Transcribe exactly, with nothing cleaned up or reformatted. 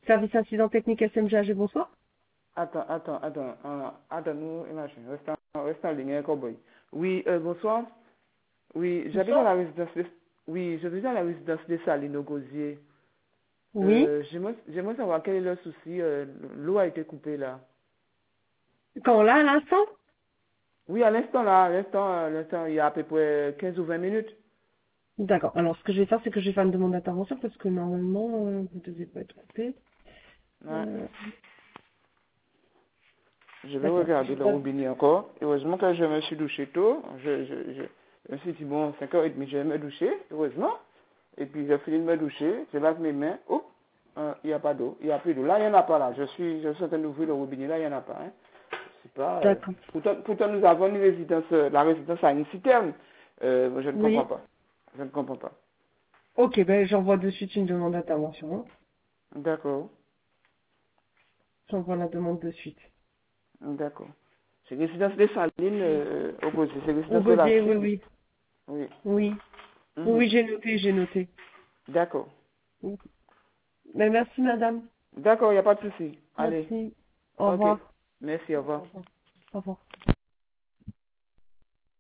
Service incident technique S M G A G, bonsoir. Attends, attends, attends, euh, attends, nous, imagine, reste en, reste en ligne, hein, cowboy. Oui, euh, bonsoir. Oui, j'habite à Bonsoir. la résidence de, oui, j'habite à la résidence de Salines au Gosier. Oui. Euh, j'aimerais, j'aimerais savoir quel est le souci, euh, l'eau a été coupée là. Quand là, à l'instant? Oui, à l'instant là, à l'instant, à l'instant, il y a à peu près quinze ou vingt minutes. D'accord. Alors, ce que je vais faire, c'est que je vais faire une demande d'intervention parce que normalement, euh, vous ne devez pas être coupé. Ouais. Euh, Je vais D'accord. Je regarder le vais- robinet encore. Heureusement que je me suis douché tôt. Je, je, je, je me suis dit, bon, cinq heures trente, je vais me doucher, heureusement. Et puis j'ai fini de me doucher, je lave mes mains. Oh, euh, il n'y a pas d'eau, il n'y a plus d'eau. Là, il n'y en a pas là. Je suis, je suis en train d'ouvrir le robinet, là, il n'y en a pas. Hein. C'est pas. euh, D'accord. Pourtant, pourtant, nous avons une résidence, euh, la résidence a une citerne. Euh, je ne comprends Oui. pas. Je ne comprends pas. Ok, ben j'envoie de suite une demande d'intervention, hein. D'accord, J'envoie la demande de suite. d'accord. C'est résidence des Salines euh, opposée, c'est Au résidence de la gosier, oui, Sud. oui. Oui. Oui. Oui, Mhm. oui, j'ai noté, j'ai noté. D'accord. Oui. Ben, merci, madame. D'accord, il n'y a pas de souci. Allez. Merci. Au Ok. revoir. Merci, au revoir. Au revoir. Au revoir.